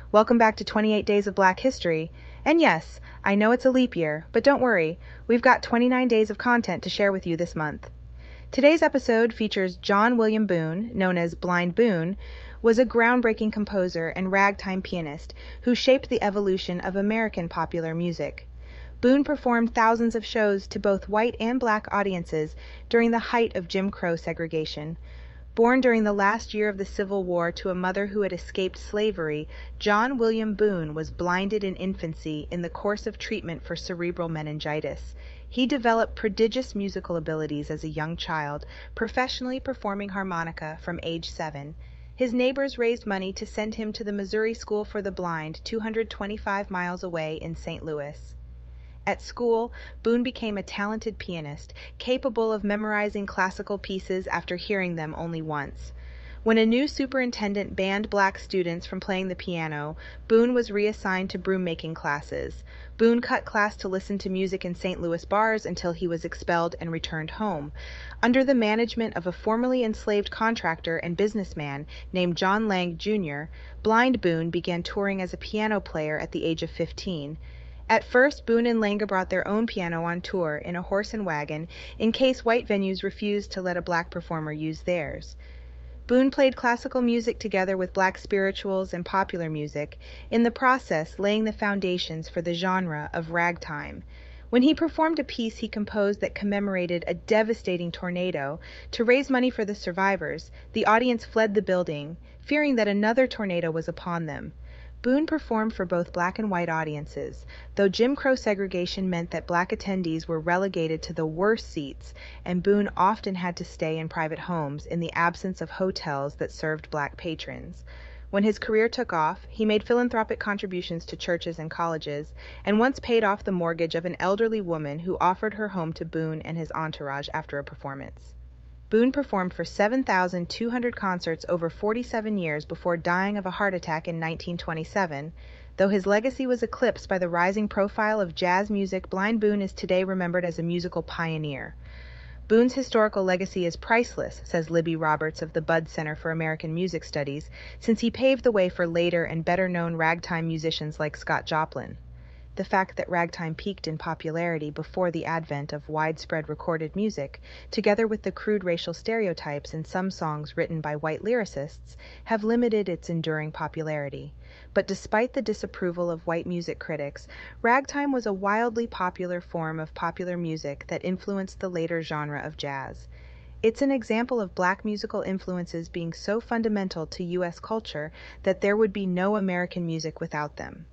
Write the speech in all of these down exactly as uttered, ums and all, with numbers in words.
Welcome back to twenty-eight Days of Black History. And yes, I know it's a leap year, but don't worry, we've got twenty-nine days of content to share with you this month. Today's episode features John William Boone, known as Blind Boone, was a groundbreaking composer and ragtime pianist who shaped the evolution of American popular music. Boone performed thousands of shows to both white and black audiences during the height of Jim Crow segregation. Born during the last year of the Civil War to a mother who had escaped slavery, John William Boone was blinded in infancy in the course of treatment for cerebral meningitis. He developed prodigious musical abilities as a young child, professionally performing harmonica from age seven. His neighbors raised money to send him to the Missouri School for the Blind, two hundred twenty-five miles away in Saint Louis. At school, Boone became a talented pianist, capable of memorizing classical pieces after hearing them only once. When a new superintendent banned black students from playing the piano, Boone was reassigned to broom-making classes. Boone cut class to listen to music in Saint Louis bars until he was expelled and returned home. Under the management of a formerly enslaved contractor and businessman named John Lang, Junior, Blind Boone began touring as a piano player at the age of fifteen. At first, Boone and Langa brought their own piano on tour in a horse and wagon in case white venues refused to let a black performer use theirs. Boone played classical music together with black spirituals and popular music, in the process laying the foundations for the genre of ragtime. When he performed a piece he composed that commemorated a devastating tornado, to raise money for the survivors, the audience fled the building, fearing that another tornado was upon them. Boone performed for both black and white audiences, though Jim Crow segregation meant that black attendees were relegated to the worst seats, and Boone often had to stay in private homes in the absence of hotels that served black patrons. When his career took off, he made philanthropic contributions to churches and colleges, and once paid off the mortgage of an elderly woman who offered her home to Boone and his entourage after a performance. Boone performed for seven thousand two hundred concerts over forty-seven years before dying of a heart attack in nineteen twenty-seven. Though his legacy was eclipsed by the rising profile of jazz music, Blind Boone is today remembered as a musical pioneer. Boone's historical legacy is priceless, says Libby Roberts of the Budd Center for American Music Studies, since he paved the way for later and better-known ragtime musicians like Scott Joplin. The fact that ragtime peaked in popularity before the advent of widespread recorded music, together with the crude racial stereotypes in some songs written by white lyricists, have limited its enduring popularity. But despite the disapproval of white music critics, ragtime was a wildly popular form of popular music that influenced the later genre of jazz. It's an example of black musical influences being so fundamental to U S culture that there would be no American music without them.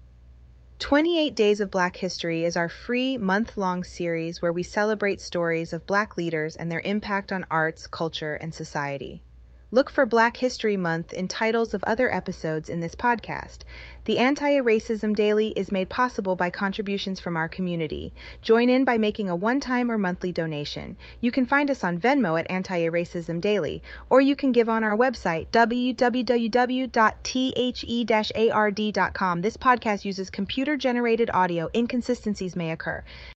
twenty-eight Days of Black History is our free month-long series where we celebrate stories of black leaders and their impact on arts, culture, and society. Look for Black History Month in titles of other episodes in this podcast. The Anti-Racism Daily is made possible by contributions from our community. Join in by making a one-time or monthly donation. You can find us on Venmo at Anti-Racism Daily, or you can give on our website, w w w dot the dash ard dot com. This podcast uses computer-generated audio. Inconsistencies may occur.